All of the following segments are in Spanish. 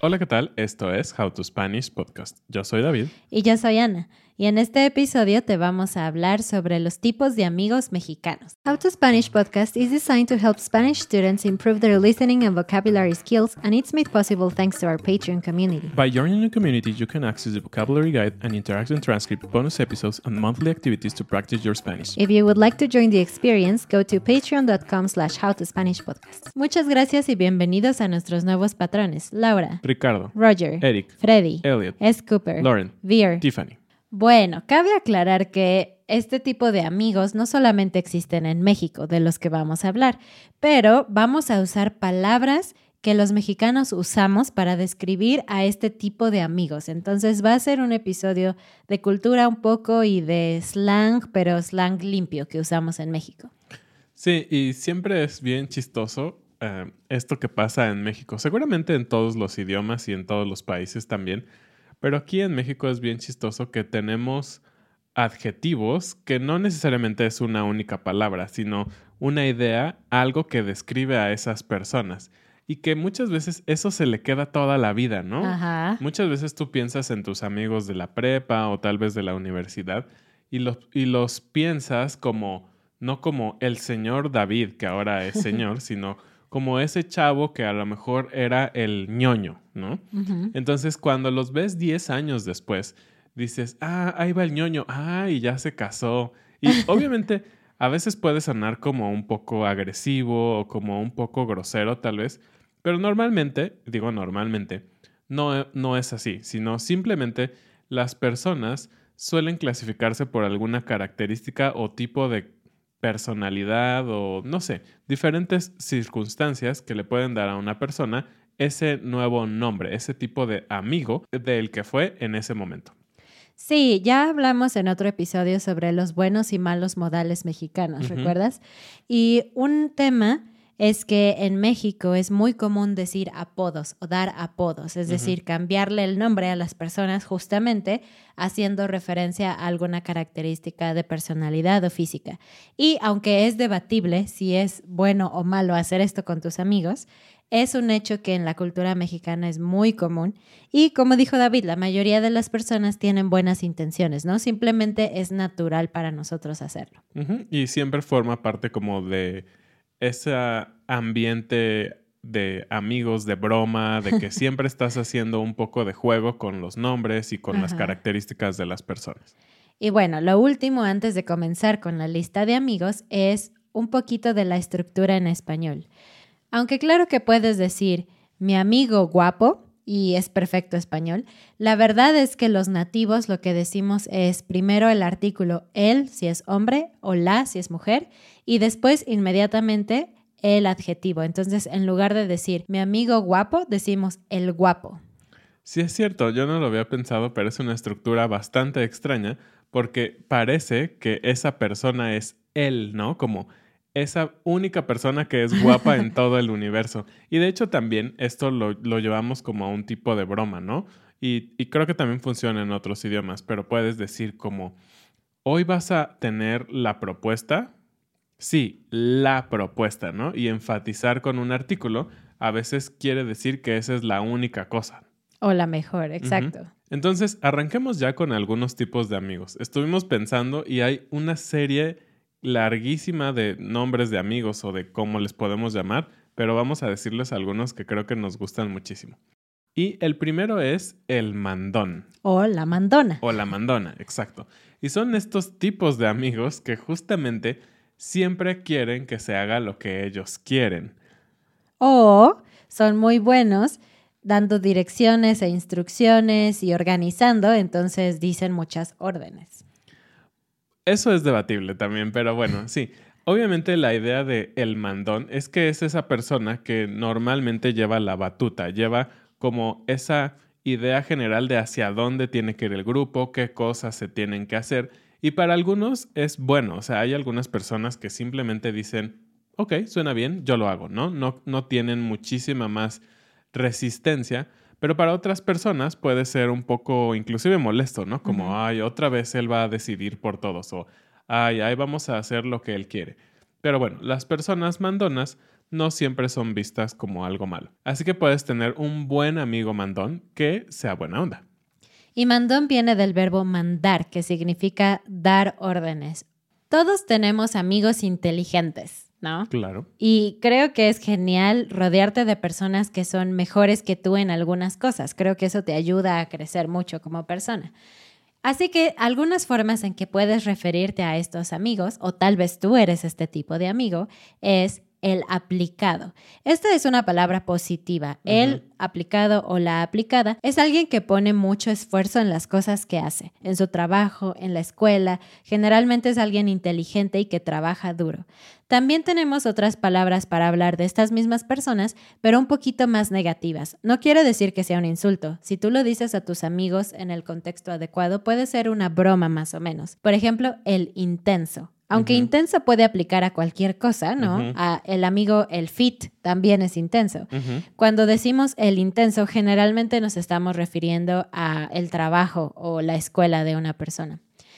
Hola, ¿qué tal? Esto es How to Spanish Podcast. Yo soy David. Y yo soy Ana. Y en este episodio te vamos a hablar sobre los tipos de amigos mexicanos. How to Spanish Podcast is designed to help Spanish students improve their listening and vocabulary skills, and it's made possible thanks to our Patreon community. By joining the community, you can access the vocabulary guide and interactive transcript, bonus episodes, and monthly activities to practice your Spanish. If you would like to join the experience, go to patreon.com/howtospanishpodcast. Muchas gracias y bienvenidos a nuestros nuevos patrones. Laura, Ricardo, Roger, Eric, Freddy, Elliot, S. Cooper, Lauren, Veer. Tiffany. Bueno, cabe aclarar que este tipo de amigos no solamente existen en México, de los que vamos a hablar, pero vamos a usar palabras que los mexicanos usamos para describir a este tipo de amigos. Entonces va a ser un episodio de cultura un poco y de slang, pero slang limpio que usamos en México. Sí, y siempre es bien chistoso esto que pasa en México. Seguramente en todos los idiomas y en todos los países también. Pero aquí en México es bien chistoso que tenemos adjetivos que no necesariamente es una única palabra, sino una idea, algo que describe a esas personas. Y que muchas veces eso se le queda toda la vida, ¿no? Ajá. Muchas veces tú piensas en tus amigos de la prepa o tal vez de la universidad y los piensas como, no como el señor David, que ahora es señor, sino como ese chavo que a lo mejor era el ñoño, ¿no? Uh-huh. Entonces, cuando los ves 10 años después, dices, ahí va el ñoño, y ya se casó. Y obviamente a veces puede sonar como un poco agresivo o como un poco grosero tal vez, pero normalmente, no es así, sino simplemente las personas suelen clasificarse por alguna característica o tipo de personalidad o, no sé, diferentes circunstancias que le pueden dar a una persona ese nuevo nombre, ese tipo de amigo del que fue en ese momento. Sí, ya hablamos en otro episodio sobre los buenos y malos modales mexicanos, Uh-huh. ¿recuerdas? Y un tema es que en México es muy común decir apodos o dar apodos, es decir, cambiarle el nombre a las personas justamente haciendo referencia a alguna característica de personalidad o física. Y aunque es debatible si es bueno o malo hacer esto con tus amigos, es un hecho que en la cultura mexicana es muy común y, como dijo David, la mayoría de las personas tienen buenas intenciones, ¿no? Simplemente es natural para nosotros hacerlo. Uh-huh. Y siempre forma parte como de ese ambiente de amigos, de broma, de que siempre estás haciendo un poco de juego con los nombres y con las características de las personas. Y bueno, lo último antes de comenzar con la lista de amigos es un poquito de la estructura en español. Aunque claro que puedes decir mi amigo guapo y es perfecto español, la verdad es que los nativos lo que decimos es primero el artículo el si es hombre o la si es mujer y después inmediatamente el adjetivo. Entonces, en lugar de decir mi amigo guapo, decimos el guapo. Sí, es cierto, yo no lo había pensado, pero es una estructura bastante extraña porque parece que esa persona es él, ¿no? Como esa única persona que es guapa en todo el universo. Y de hecho también esto lo llevamos como a un tipo de broma, ¿no? Y creo que también funciona en otros idiomas, pero puedes decir como, hoy vas a tener la propuesta. Sí, la propuesta, ¿no? Y enfatizar con un artículo a veces quiere decir que esa es la única cosa. O la mejor, exacto. Uh-huh. Entonces, arranquemos ya con algunos tipos de amigos. Estuvimos pensando y hay una serie larguísima de nombres de amigos o de cómo les podemos llamar, pero vamos a decirles algunos que creo que nos gustan muchísimo. Y el primero es el mandón. O la mandona. O la mandona, exacto. Y son estos tipos de amigos que justamente siempre quieren que se haga lo que ellos quieren. O son muy buenos dando direcciones e instrucciones y organizando, entonces dicen muchas órdenes. Eso es debatible también, pero bueno, sí. Obviamente la idea de el mandón es que es esa persona que normalmente lleva la batuta, lleva como esa idea general de hacia dónde tiene que ir el grupo, qué cosas se tienen que hacer. Y para algunos es bueno, o sea, hay algunas personas que simplemente dicen, ok, suena bien, yo lo hago, ¿no? No tienen muchísima más resistencia, pero para otras personas puede ser un poco inclusive molesto, ¿no? Como, ay, otra vez él va a decidir por todos o, ay, vamos a hacer lo que él quiere. Pero bueno, las personas mandonas no siempre son vistas como algo malo. Así que puedes tener un buen amigo mandón que sea buena onda. Y mandón viene del verbo mandar, que significa dar órdenes. Todos tenemos amigos inteligentes, ¿no? Claro. Y creo que es genial rodearte de personas que son mejores que tú en algunas cosas. Creo que eso te ayuda a crecer mucho como persona. Así que algunas formas en que puedes referirte a estos amigos, o tal vez tú eres este tipo de amigo, es el aplicado. Esta es una palabra positiva. El aplicado o la aplicada es alguien que pone mucho esfuerzo en las cosas que hace, en su trabajo, en la escuela. Generalmente es alguien inteligente y que trabaja duro. También tenemos otras palabras para hablar de estas mismas personas, pero un poquito más negativas. No quiere decir que sea un insulto. Si tú lo dices a tus amigos en el contexto adecuado, puede ser una broma más o menos. Por ejemplo, el intenso. Aunque intenso puede aplicar a cualquier cosa, ¿no? A el amigo, el fit, también es intenso. Cuando decimos el intenso, generalmente nos estamos refiriendo a el trabajo o la escuela de una persona.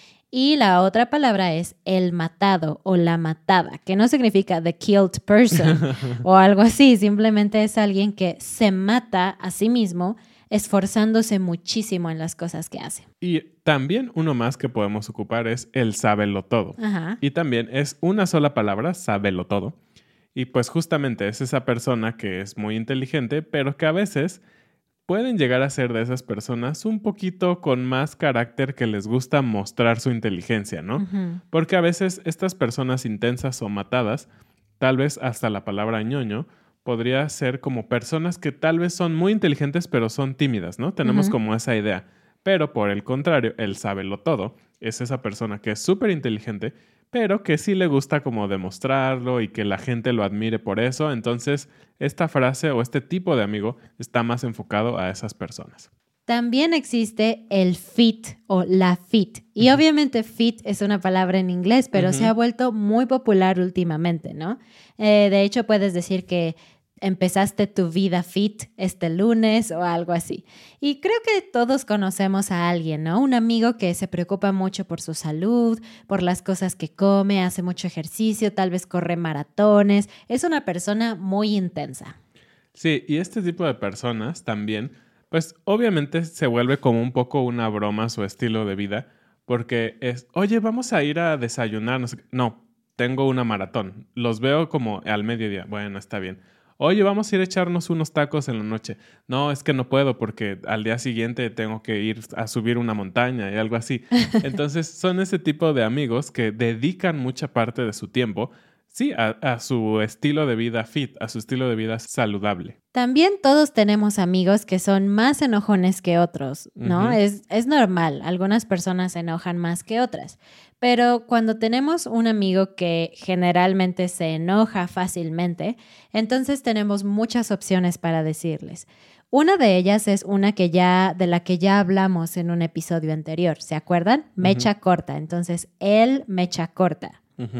Y la otra palabra es el matado o la matada, que no significa the killed person o algo así. Simplemente es alguien que se mata a sí mismo esforzándose muchísimo en las cosas que hace. Y también uno más que podemos ocupar es el sábelo todo. Ajá. Y también es una sola palabra, sábelo todo. Y pues justamente es esa persona que es muy inteligente, pero que a veces pueden llegar a ser de esas personas un poquito con más carácter que les gusta mostrar su inteligencia, ¿no? Porque a veces estas personas intensas o matadas, tal vez hasta la palabra ñoño, podría ser como personas que tal vez son muy inteligentes pero son tímidas, ¿no? Tenemos como esa idea. Pero por el contrario, el sábelo todo es esa persona que es súper inteligente, pero que sí le gusta como demostrarlo y que la gente lo admire por eso. Entonces, esta frase o este tipo de amigo está más enfocado a esas personas. También existe el fit o la fit. Y obviamente fit es una palabra en inglés, pero se ha vuelto muy popular últimamente, ¿no? De hecho, puedes decir que empezaste tu vida fit este lunes o algo así. Y creo que todos conocemos a alguien, ¿no? Un amigo que se preocupa mucho por su salud, por las cosas que come, hace mucho ejercicio, tal vez corre maratones. Es una persona muy intensa. Sí, y este tipo de personas también, pues obviamente se vuelve como un poco una broma su estilo de vida, porque es, oye, vamos a ir a desayunar. No, sé qué. No, tengo una maratón. Los veo como al mediodía. Bueno, está bien. Oye, vamos a ir a echarnos unos tacos en la noche. No, es que no puedo porque al día siguiente tengo que ir a subir una montaña y algo así. Entonces son ese tipo de amigos que dedican mucha parte de su tiempo, sí, a su estilo de vida fit, a su estilo de vida saludable. También todos tenemos amigos que son más enojones que otros, ¿no? Es normal, algunas personas se enojan más que otras, pero cuando tenemos un amigo que generalmente se enoja fácilmente, entonces tenemos muchas opciones para decirles. Una de ellas es una de la que ya hablamos en un episodio anterior, ¿se acuerdan? Mecha corta, entonces él mecha corta.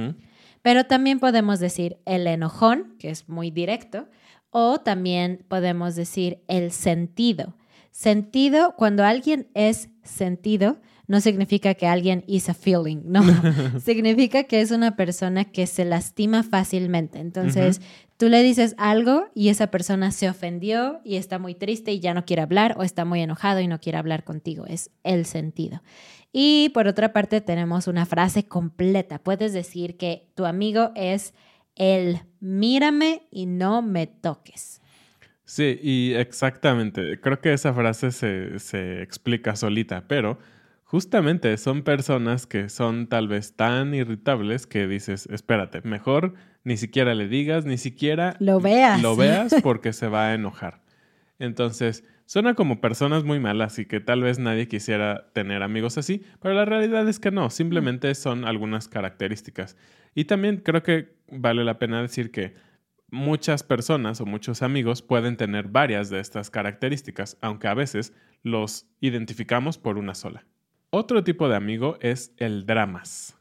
Pero también podemos decir el enojón, que es muy directo, o también podemos decir el sentido. Sentido, cuando alguien es sentido, no significa que alguien is a feeling, no. Significa que es una persona que se lastima fácilmente. Entonces, tú le dices algo y esa persona se ofendió y está muy triste y ya no quiere hablar, o está muy enojado y no quiere hablar contigo. Es el sentido. Y por otra parte tenemos una frase completa. Puedes decir que tu amigo es el mírame y no me toques. Sí, y exactamente. Creo que esa frase se explica solita, pero justamente son personas que son tal vez tan irritables que dices, espérate, mejor ni siquiera le digas, ni siquiera lo veas porque se va a enojar. Entonces, suena como personas muy malas y que tal vez nadie quisiera tener amigos así, pero la realidad es que no, simplemente son algunas características. Y también creo que vale la pena decir que muchas personas o muchos amigos pueden tener varias de estas características, aunque a veces los identificamos por una sola. Otro tipo de amigo es el dramas.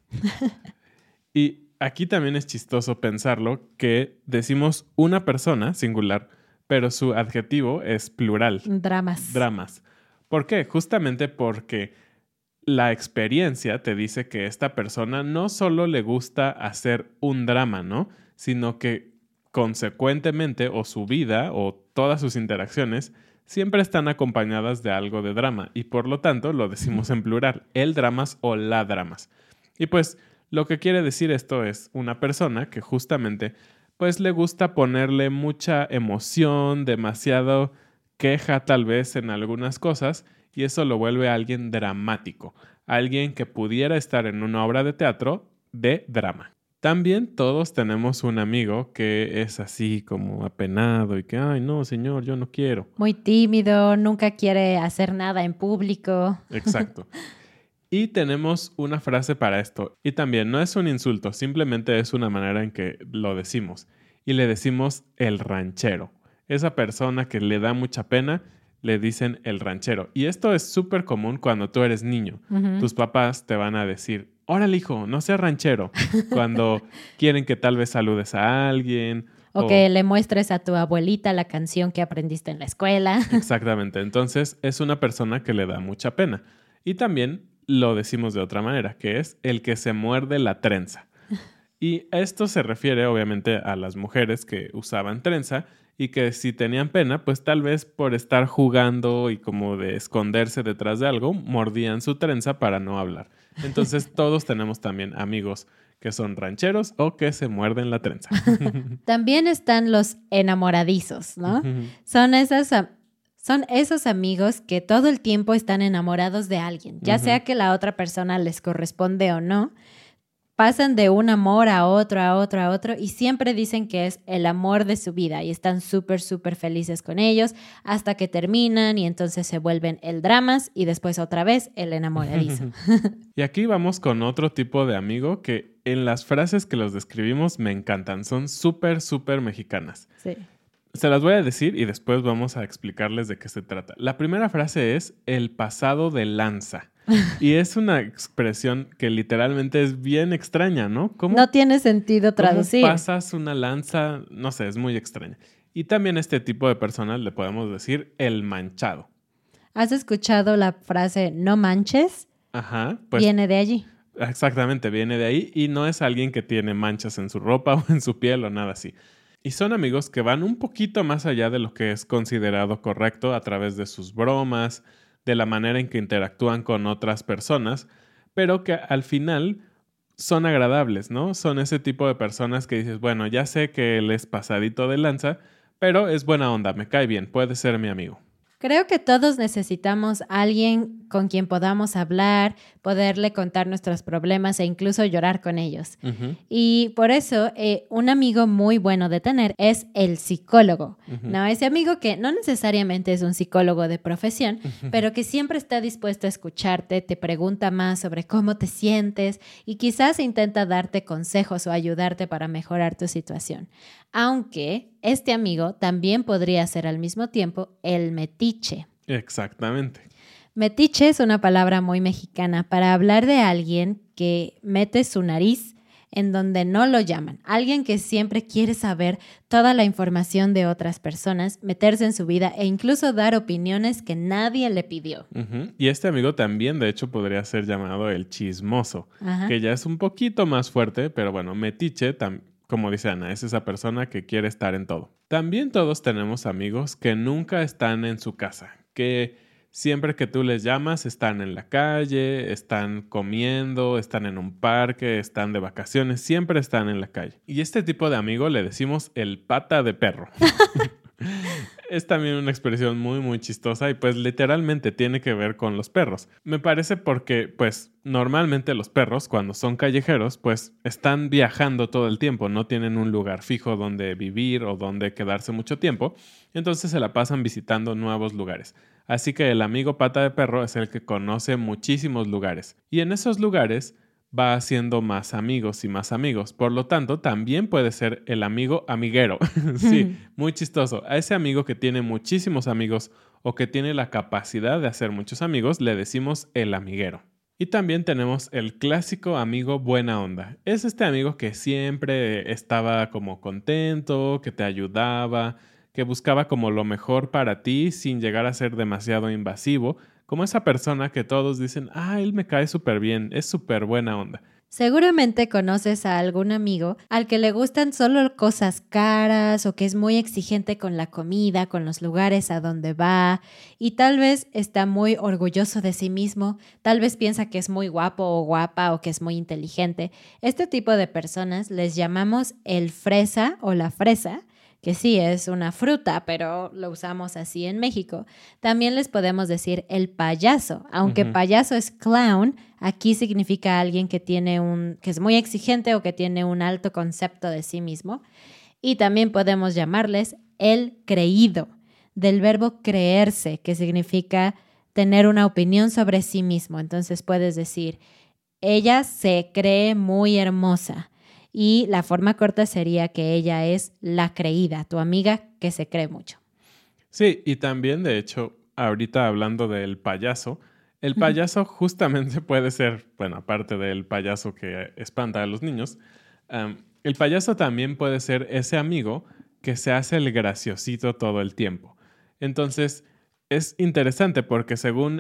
Y aquí también es chistoso pensarlo que decimos una persona singular, pero su adjetivo es plural. Dramas. ¿Por qué? Justamente porque la experiencia te dice que esta persona no solo le gusta hacer un drama, ¿no? Sino que consecuentemente o su vida o todas sus interacciones siempre están acompañadas de algo de drama y por lo tanto lo decimos en plural, el dramas o la dramas. Y pues lo que quiere decir esto es una persona que justamente pues le gusta ponerle mucha emoción, demasiado queja tal vez en algunas cosas y eso lo vuelve a alguien dramático, alguien que pudiera estar en una obra de teatro de drama. También todos tenemos un amigo que es así como apenado y que, ay, no, señor, yo no quiero. Muy tímido, nunca quiere hacer nada en público. Exacto. Y tenemos una frase para esto. Y también no es un insulto, simplemente es una manera en que lo decimos. Y le decimos el ranchero. Esa persona que le da mucha pena, le dicen el ranchero. Y esto es súper común cuando tú eres niño. Ujú. Tus papás te van a decir, órale, hijo, no seas ranchero. Cuando quieren que tal vez saludes a alguien. O que le muestres a tu abuelita la canción que aprendiste en la escuela. Exactamente. Entonces, es una persona que le da mucha pena. Y también lo decimos de otra manera, que es el que se muerde la trenza. Y esto se refiere obviamente a las mujeres que usaban trenza y que si tenían pena, pues tal vez por estar jugando y como de esconderse detrás de algo, mordían su trenza para no hablar. Entonces todos tenemos también amigos que son rancheros o que se muerden la trenza. También están los enamoradizos, ¿no? Son esos amigos que todo el tiempo están enamorados de alguien, ya sea que la otra persona les corresponde o no. Pasan de un amor a otro, a otro, a otro y siempre dicen que es el amor de su vida y están súper, súper felices con ellos hasta que terminan y entonces se vuelven el dramas y después otra vez el enamoradizo. Y aquí vamos con otro tipo de amigo que en las frases que los describimos me encantan. Son súper, súper mexicanas. Sí. Se las voy a decir y después vamos a explicarles de qué se trata. La primera frase es el pasado de lanza. Y es una expresión que literalmente es bien extraña, ¿no? No tiene sentido traducir. ¿Cómo pasas una lanza? No sé, es muy extraña. Y también a este tipo de personas le podemos decir el manchado. ¿Has escuchado la frase no manches? Ajá. Pues, viene de allí. Exactamente, viene de ahí y no es alguien que tiene manchas en su ropa o en su piel o nada así. Y son amigos que van un poquito más allá de lo que es considerado correcto a través de sus bromas, de la manera en que interactúan con otras personas, pero que al final son agradables, ¿no? Son ese tipo de personas que dices, bueno, ya sé que él es pasadito de lanza, pero es buena onda, me cae bien, puede ser mi amigo. Creo que todos necesitamos a alguien con quien podamos hablar, poderle contar nuestros problemas e incluso llorar con ellos. Y por eso un amigo muy bueno de tener es el psicólogo, ¿no? Ese amigo que no necesariamente es un psicólogo de profesión, pero que siempre está dispuesto a escucharte, te pregunta más sobre cómo te sientes y quizás intenta darte consejos o ayudarte para mejorar tu situación. Aunque este amigo también podría ser al mismo tiempo el metiche. Exactamente. Metiche es una palabra muy mexicana para hablar de alguien que mete su nariz en donde no lo llaman. Alguien que siempre quiere saber toda la información de otras personas, meterse en su vida e incluso dar opiniones que nadie le pidió. Y este amigo también, de hecho, podría ser llamado el chismoso, que ya es un poquito más fuerte, pero bueno, metiche como dice Ana, es esa persona que quiere estar en todo. También todos tenemos amigos que nunca están en su casa, que siempre que tú les llamas están en la calle, están comiendo, están en un parque, están de vacaciones, siempre están en la calle. Y este tipo de amigo le decimos el pata de perro. Es también una expresión muy, muy chistosa y pues literalmente tiene que ver con los perros. Me parece porque pues normalmente los perros cuando son callejeros pues están viajando todo el tiempo, no tienen un lugar fijo donde vivir o donde quedarse mucho tiempo, entonces se la pasan visitando nuevos lugares. Así que el amigo pata de perro es el que conoce muchísimos lugares y en esos lugares va haciendo más amigos y más amigos. Por lo tanto, también puede ser el amigo amiguero. Sí, muy chistoso. A ese amigo que tiene muchísimos amigos o que tiene la capacidad de hacer muchos amigos, le decimos el amiguero. Y también tenemos el clásico amigo buena onda. Es este amigo que siempre estaba como contento, que te ayudaba, que buscaba como lo mejor para ti sin llegar a ser demasiado invasivo, como esa persona que todos dicen, él me cae súper bien, es súper buena onda. Seguramente conoces a algún amigo al que le gustan solo cosas caras o que es muy exigente con la comida, con los lugares a donde va y tal vez está muy orgulloso de sí mismo, tal vez piensa que es muy guapo o guapa o que es muy inteligente. Este tipo de personas les llamamos el fresa o la fresa, que sí es una fruta, pero lo usamos así en México. También les podemos decir el payaso, aunque payaso es clown, aquí significa alguien que que es muy exigente o que tiene un alto concepto de sí mismo. Y también podemos llamarles el creído, del verbo creerse, que significa tener una opinión sobre sí mismo. Entonces puedes decir, ella se cree muy hermosa. Y la forma corta sería que ella es la creída, tu amiga que se cree mucho. Sí, y también, de hecho, ahorita hablando del payaso, el payaso justamente puede ser, bueno, aparte del payaso que espanta a los niños, el payaso también puede ser ese amigo que se hace el graciosito todo el tiempo. Entonces, es interesante porque según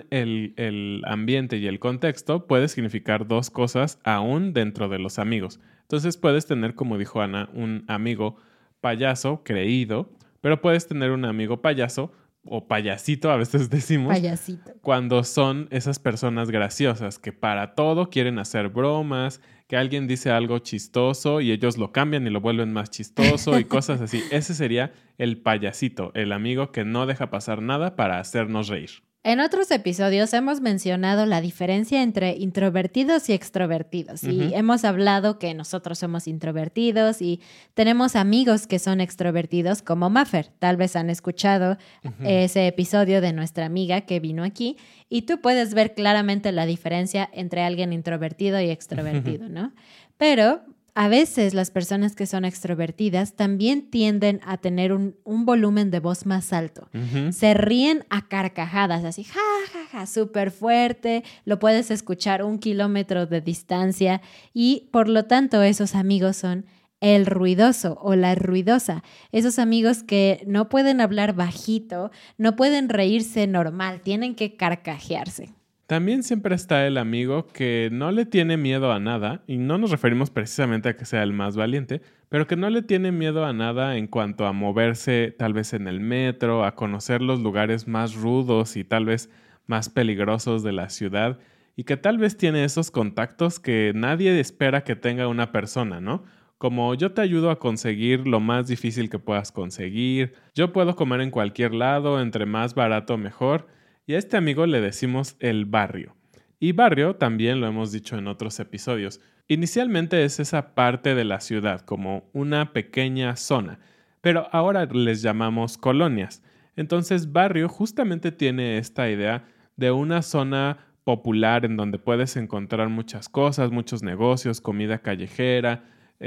el ambiente y el contexto, puede significar dos cosas aún dentro de los amigos. Entonces, puedes tener, como dijo Ana, un amigo payaso creído, pero puedes tener un amigo payaso o payasito, a veces decimos, Payasito. cuando son esas personas graciosas que para todo quieren hacer bromas, que alguien dice algo chistoso y ellos lo cambian y lo vuelven más chistoso y cosas así. Ese sería el payasito, el amigo que no deja pasar nada para hacernos reír. En otros episodios hemos mencionado la diferencia entre introvertidos y extrovertidos y hemos hablado que nosotros somos introvertidos y tenemos amigos que son extrovertidos como Maffer. Tal vez han escuchado ese episodio de nuestra amiga que vino aquí y tú puedes ver claramente la diferencia entre alguien introvertido y extrovertido, ¿no? Pero a veces las personas que son extrovertidas también tienden a tener un volumen de voz más alto. Se ríen a carcajadas, así, ja, ja, ja, súper fuerte. Lo puedes escuchar 1 kilómetro de distancia y por lo tanto esos amigos son el ruidoso o la ruidosa. Esos amigos que no pueden hablar bajito, no pueden reírse normal, tienen que carcajearse. También siempre está el amigo que no le tiene miedo a nada, y no nos referimos precisamente a que sea el más valiente, pero que no le tiene miedo a nada en cuanto a moverse tal vez en el metro, a conocer los lugares más rudos y tal vez más peligrosos de la ciudad, y que tal vez tiene esos contactos que nadie espera que tenga una persona, ¿no? Como yo te ayudo a conseguir lo más difícil que puedas conseguir, yo puedo comer en cualquier lado, entre más barato mejor. Y a este amigo le decimos el barrio. Y barrio también lo hemos dicho en otros episodios. Inicialmente es esa parte de la ciudad, como una pequeña zona, pero ahora les llamamos colonias. Entonces barrio justamente tiene esta idea de una zona popular en donde puedes encontrar muchas cosas, muchos negocios, comida callejera.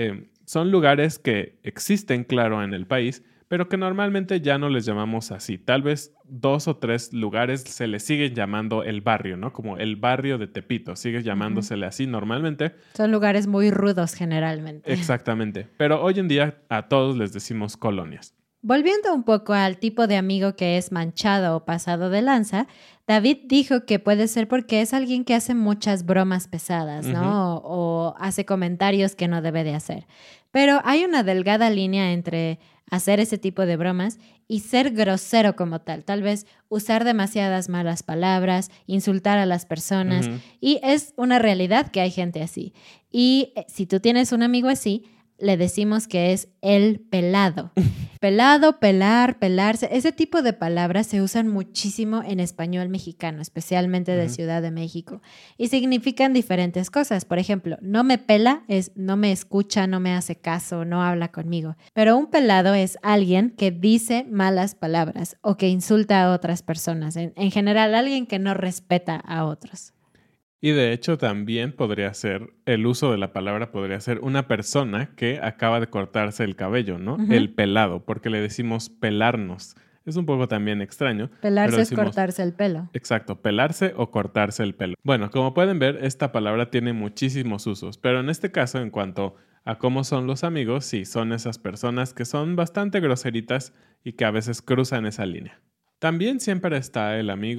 Son lugares que existen, claro, en el país, pero que normalmente ya no les llamamos así. Tal vez 2 o 3 lugares se les siguen llamando el barrio, ¿no? Como el barrio de Tepito, sigue llamándosele así normalmente. Son lugares muy rudos generalmente. Exactamente, pero hoy en día a todos les decimos colonias. Volviendo un poco al tipo de amigo que es manchado o pasado de lanza, David dijo que puede ser porque es alguien que hace muchas bromas pesadas, ¿no? O hace comentarios que no debe de hacer. Pero hay una delgada línea entre hacer ese tipo de bromas y ser grosero como tal. Tal vez usar demasiadas malas palabras, insultar a las personas. Y es una realidad que hay gente así. Y si tú tienes un amigo así, le decimos que es el pelado. Pelado, pelar, pelarse. Ese tipo de palabras se usan muchísimo en español mexicano, especialmente de Ciudad de México. Y significan diferentes cosas. Por ejemplo, no me pela es no me escucha, no me hace caso, no habla conmigo. Pero un pelado es alguien que dice malas palabras o que insulta a otras personas. En general, alguien que no respeta a otros. Y de hecho también podría ser, el uso de la palabra podría ser una persona que acaba de cortarse el cabello, ¿no? El pelado, porque le decimos pelarnos. Es un poco también extraño. Pelarse es cortarse el pelo. Exacto, pelarse o cortarse el pelo. Bueno, como pueden ver, esta palabra tiene muchísimos usos, pero en este caso, en cuanto a cómo son los amigos, sí, son esas personas que son bastante groseritas y que a veces cruzan esa línea. También siempre está el amigo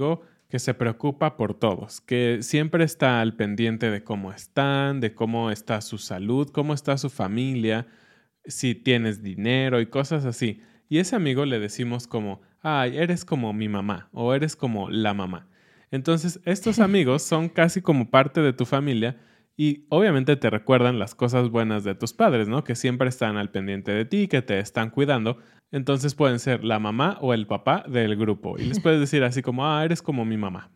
que se preocupa por todos, que siempre está al pendiente de cómo están, de cómo está su salud, cómo está su familia, si tienes dinero y cosas así. Y ese amigo le decimos como, ay, eres como mi mamá o eres como la mamá. Entonces, estos amigos son casi como parte de tu familia y obviamente te recuerdan las cosas buenas de tus padres, ¿no? Que siempre están al pendiente de ti, que te están cuidando. Entonces pueden ser la mamá o el papá del grupo. Y les puedes decir así como, eres como mi mamá.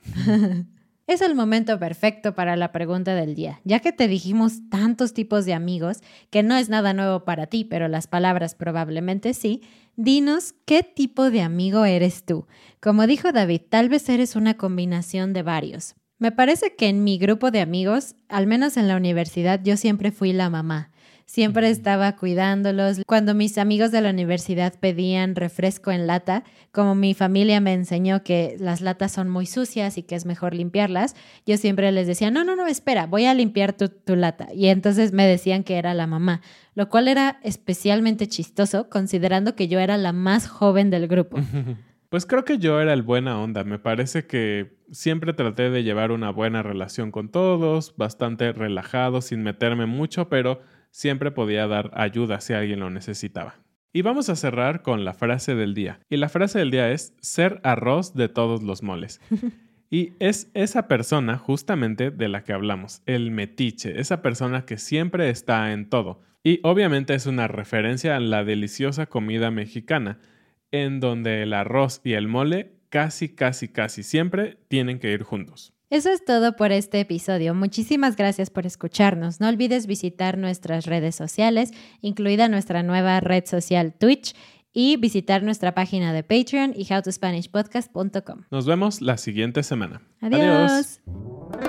Es el momento perfecto para la pregunta del día, ya que te dijimos tantos tipos de amigos, que no es nada nuevo para ti, pero las palabras probablemente sí. Dinos qué tipo de amigo eres tú. Como dijo David, tal vez eres una combinación de varios. Me parece que en mi grupo de amigos, al menos en la universidad, yo siempre fui la mamá. Siempre estaba cuidándolos. Cuando mis amigos de la universidad pedían refresco en lata, como mi familia me enseñó que las latas son muy sucias y que es mejor limpiarlas, yo siempre les decía, no, espera, voy a limpiar tu lata. Y entonces me decían que era la mamá, lo cual era especialmente chistoso considerando que yo era la más joven del grupo. Pues creo que yo era el buena onda. Me parece que siempre traté de llevar una buena relación con todos, bastante relajado, sin meterme mucho, pero siempre podía dar ayuda si alguien lo necesitaba. Y vamos a cerrar con la frase del día. Y la frase del día es ser arroz de todos los moles. Y es esa persona justamente de la que hablamos, el metiche, esa persona que siempre está en todo. Y obviamente es una referencia a la deliciosa comida mexicana, en donde el arroz y el mole casi siempre tienen que ir juntos. Eso es todo por este episodio. Muchísimas gracias por escucharnos. No olvides visitar nuestras redes sociales, incluida nuestra nueva red social Twitch, y visitar nuestra página de Patreon y howtospanishpodcast.com. Nos vemos la siguiente semana. Adiós.